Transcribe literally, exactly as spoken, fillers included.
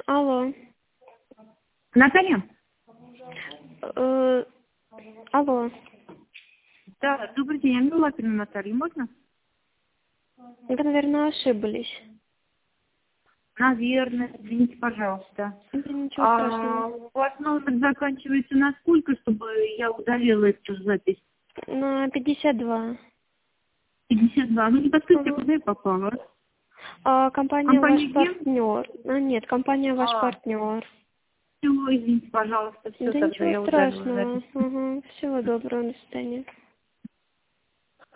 Алло. Наталья? Э, алло. Да, добрый день, Анна Лапина Наталья, можно? Вы, наверное, ошиблись. Наверное, извините, пожалуйста. Да ничего А, страшного. у вас номер заканчивается на сколько, чтобы я удалила эту запись? На пятьдесят два. пятьдесят два. Ну, не подскажите, Ага. куда я попала? А компания Компания ваш где? партнер. А, нет, компания ваш А, партнер. все, извините, пожалуйста, все, Да тогда ничего я удалила страшного. запись. Ага. Всего доброго, до свидания.